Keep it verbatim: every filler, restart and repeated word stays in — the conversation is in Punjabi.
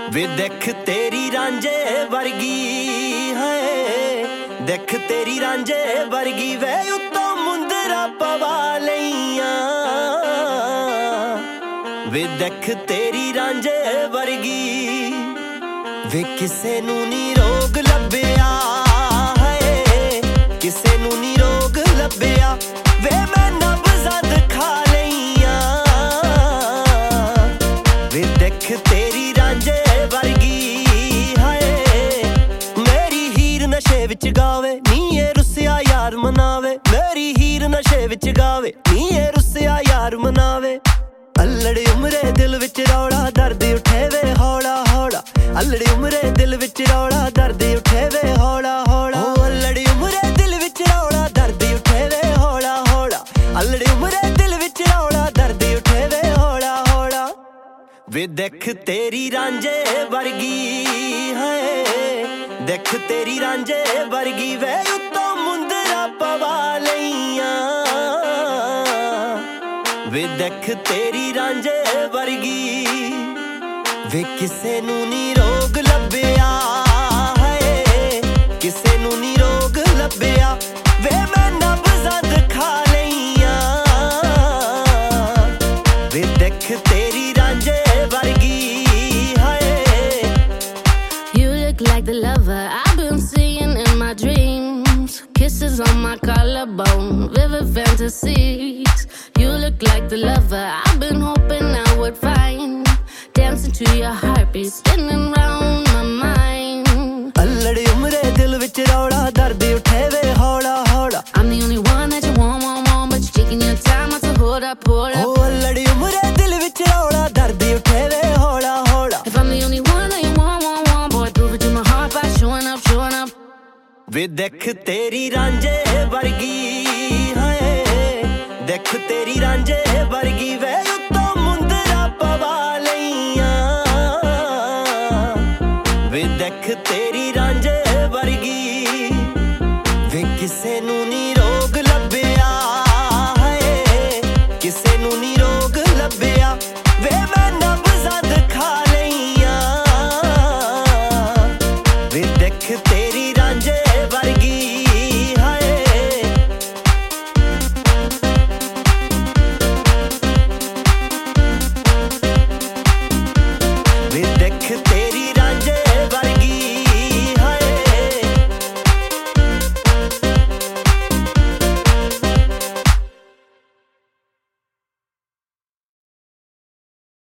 ਵੇ ਦੇਖ ਤੇਰੀ ਰਾਂਝੇ ਵਰਗੀ ਹੈ, ਦੇਖ ਤੇਰੀ ਰਾਂਝੇ ਵਰਗੀ ਵੇ ਉੱਤੋਂ ਮੁੰਦਰਾ ਪਵਾ ਲਈਆਂ। ਵੇ ਦੇਖ ਤੇਰੀ ਰਾਂਝੇ ਵਰਗੀ ਵੇ ਕਿਸੇ ਨੂੰ ਨੀ ਰੋਗ ਲੱਭਿਆ ਹੈ, ਕਿਸੇ ਨੂੰ ਨੀ ਰੋਗ ਲੱਭਿਆ ਵੇ ਮੈਂ ਨਬਜ਼ਾਂ ਦਿਖਾ ਲਈਆਂ। ਵੇ ਦੇਖ ਤੇਰੀ ਰਾਂਝੇ ਵਰਗੀ ਹਾਏ, ਮੇਰੀ ਹੀਰ ਨਸ਼ੇ ਵਿੱਚ ਗਾਵੇ ਨੀ ਇਹ ਰੁੱਸਿਆ ਯਾਰ ਮਨਾਵੇ, ਮੇਰੀ ਹੀਰ ਨਸ਼ੇ ਵਿੱਚ ਗਾਵੇ ਨੀ ਇਹ ਰੁੱਸਿਆ ਯਾਰ ਮਨਾਵੇ। ਅਲੜੀ ਉਮਰੇ ਦਿਲ ਵਿੱਚ ਰੌਲਾ ਦਰਦ ਉੱਠੇ ਵੇ ਹੌਲਾ ਹੌਲਾ, ਅਲੜੀ ਉਮਰੇ ਦਿਲ ਵਿੱਚ ਰੌਲਾ ਦਰਦ ਉੱਠੇ ਵੇ ਹੌਲਾ ਹੌਲਾ। ਓ ਅਲੜੀ ਉਮਰੇ ਦਿਲ ਵਿੱਚ ਰੌਲਾ ਦਰਦ ਉੱਠੇ ਵੇ ਹੌਲਾ ਹੌਲਾ, ਅਲੜੀ ਉਮਰੇ ਦਿਲ ਵਿੱਚ ਰੌਲਾ ਦਰਦ ਉੱਠੇ ਵੇ ਹੌਲਾ ਹੌਲਾ। ਵੇ ਦੇਖ ਤੇਰੀ ਰਾਂਝੇ ਵਰਗੀ ਹੈ, ਦੇਖ ਤੇਰੀ ਰਾਂਝੇ ਵਰਗੀ ਵੇ ਉੱਤੋਂ ਮੁੰਦਰਾ ਪਵਾ ਲਈਆਂ। ਵੇ ਦੇਖ ਤੇਰੀ ਰਾਂਝੇ ਵਰਗੀ ਵੇ ਕਿਸੇ ਨੂੰ ਨੀ ਰੋਗ ਲੱਭਿਆ ਹੈ, ਕਿਸੇ ਨੂੰ ਨੀ ਰੋਗ ਲੱਭਿਆ ਵੇ ਮੈਂ ਨਬਜ਼ਾਂ ਦਿਖਾ ਲਈਆਂ। ਵੇ ਦੇਖ ਤੇਰੀ ਰਾਂਝੇ ਵਰਗੀ ਹੈ। You look like the lover I've been seeing in my dreams, kisses on my collarbone, vivid fantasies. You look like the lover I've been hoping I would find, dancing to your heartbeat, spinning round my mind. ਅਲੜੀ ਉਮਰੇ ਦਿਲ ਵਿੱਚ ਰੌਲਾ ਦਰਦ ਉੱਠੇ ਵੇ ਹੌਲਾ ਹੌਲਾ। I'm the only one that you want, want, want, but you're taking your time not to hold up, hold up. ਓ ਅਲੜੀ ਉਮਰੇ ਦਿਲ ਵਿੱਚ ਰੌਲਾ ਦਰਦ ਉੱਠੇ ਵੇ ਹੌਲਾ ਹੌਲਾ। If I'm the only one that you want, want, want, boy, prove it to my heart by showing up, showing up. ਵੇ ਦੇਖ ਤੇਰੀ ਰਾਂਝੇ ਵਰਗੀ